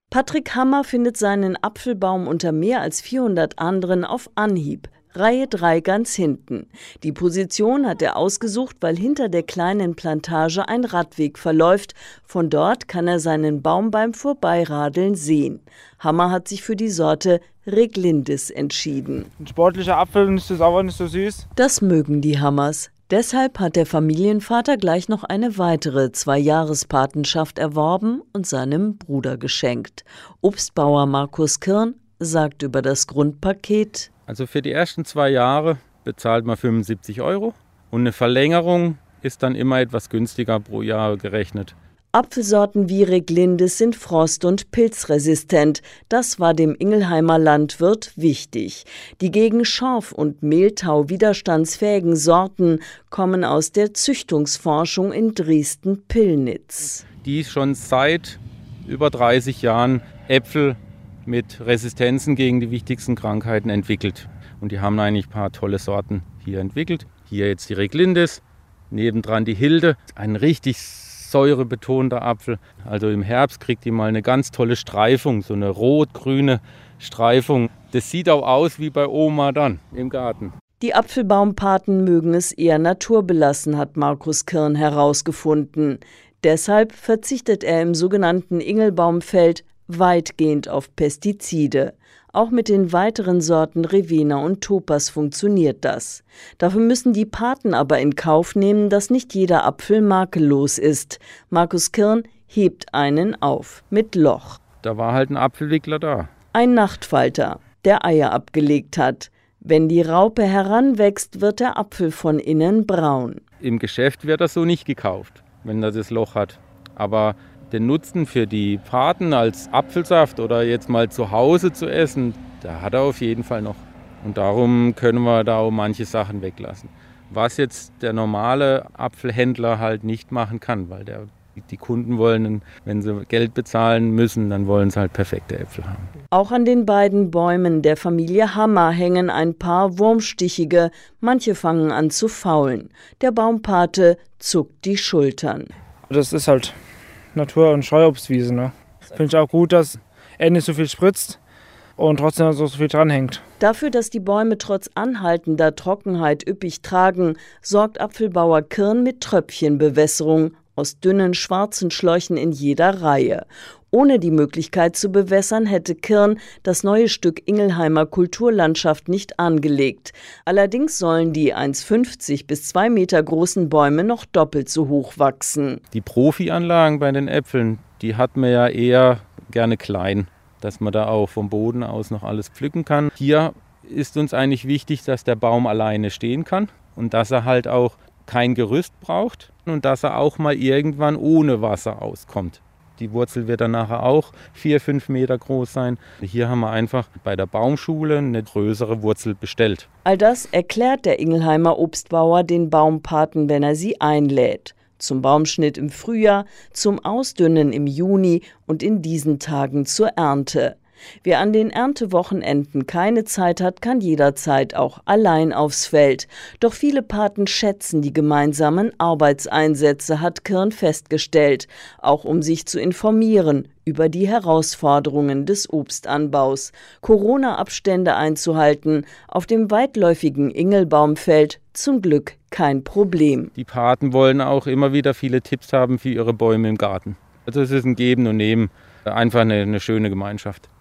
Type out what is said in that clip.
Patrick Hammer findet seinen Apfelbaum unter mehr als 400 anderen auf Anhieb. Reihe 3 ganz hinten. Die Position hat er ausgesucht, weil hinter der kleinen Plantage ein Radweg verläuft. Von dort kann er seinen Baum beim Vorbeiradeln sehen. Hammer hat sich für die Sorte Reglindis entschieden. Ein sportlicher Apfel, nicht so sauer, nicht so süß. Das mögen die Hammers. Deshalb hat der Familienvater gleich noch eine weitere 2-Jahres-Patenschaft erworben und seinem Bruder geschenkt. Obstbauer Markus Kirn sagt über das Grundpaket: Also für die ersten 2 Jahre bezahlt man 75 € und eine Verlängerung ist dann immer etwas günstiger pro Jahr gerechnet. Apfelsorten wie Reglindis sind frost- und pilzresistent. Das war dem Ingelheimer Landwirt wichtig. Die gegen Schorf und Mehltau widerstandsfähigen Sorten kommen aus der Züchtungsforschung in Dresden-Pillnitz. Die schon seit über 30 Jahren Äpfel mit Resistenzen gegen die wichtigsten Krankheiten entwickelt. Und die haben eigentlich ein paar tolle Sorten hier entwickelt. Hier jetzt die Reglindis, nebendran die Hilde, ein richtig säurebetonter Apfel. Also im Herbst kriegt die mal eine ganz tolle Streifung, so eine rot-grüne Streifung. Das sieht auch aus wie bei Oma dann im Garten. Die Apfelbaumpaten mögen es eher naturbelassen, hat Markus Kirn herausgefunden. Deshalb verzichtet er im sogenannten Ingelbaumfeld weitgehend auf Pestizide. Auch mit den weiteren Sorten Revena und Topaz funktioniert das. Dafür müssen die Paten aber in Kauf nehmen, dass nicht jeder Apfel makellos ist. Markus Kirn hebt einen auf, mit Loch. Da war halt ein Apfelwickler da. Ein Nachtfalter, der Eier abgelegt hat. Wenn die Raupe heranwächst, wird der Apfel von innen braun. Im Geschäft wird das so nicht gekauft, wenn er das Loch hat. Aber den Nutzen für die Paten als Apfelsaft oder jetzt mal zu Hause zu essen, da hat er auf jeden Fall noch. Und darum können wir da auch manche Sachen weglassen. Was jetzt der normale Apfelhändler halt nicht machen kann, weil die Kunden wollen, wenn sie Geld bezahlen müssen, dann wollen sie halt perfekte Äpfel haben. Auch an den beiden Bäumen der Familie Hammer hängen ein paar wurmstichige, manche fangen an zu faulen. Der Baumpate zuckt die Schultern. Das ist halt Natur- und Streuobstwiese. Ne? Finde ich auch gut, dass er nicht so viel spritzt und trotzdem so viel dranhängt. Dafür, dass die Bäume trotz anhaltender Trockenheit üppig tragen, sorgt Apfelbauer Kirn mit Tröpfchenbewässerung aus dünnen schwarzen Schläuchen in jeder Reihe. Ohne die Möglichkeit zu bewässern, hätte Kirn das neue Stück Ingelheimer Kulturlandschaft nicht angelegt. Allerdings sollen die 1,50 bis 2 Meter großen Bäume noch doppelt so hoch wachsen. Die Profi-Anlagen bei den Äpfeln, die hat man ja eher gerne klein, dass man da auch vom Boden aus noch alles pflücken kann. Hier ist uns eigentlich wichtig, dass der Baum alleine stehen kann und dass er halt auch kein Gerüst braucht und dass er auch mal irgendwann ohne Wasser auskommt. Die Wurzel wird dann nachher auch 4-5 Meter groß sein. Hier haben wir einfach bei der Baumschule eine größere Wurzel bestellt. All das erklärt der Ingelheimer Obstbauer den Baumpaten, wenn er sie einlädt. Zum Baumschnitt im Frühjahr, zum Ausdünnen im Juni und in diesen Tagen zur Ernte. Wer an den Erntewochenenden keine Zeit hat, kann jederzeit auch allein aufs Feld. Doch viele Paten schätzen die gemeinsamen Arbeitseinsätze, hat Kirn festgestellt, auch um sich zu informieren über die Herausforderungen des Obstanbaus. Corona-Abstände einzuhalten, auf dem weitläufigen Ingelbaumfeld zum Glück kein Problem. Die Paten wollen auch immer wieder viele Tipps haben für ihre Bäume im Garten. Also es ist ein Geben und Nehmen, einfach eine schöne Gemeinschaft.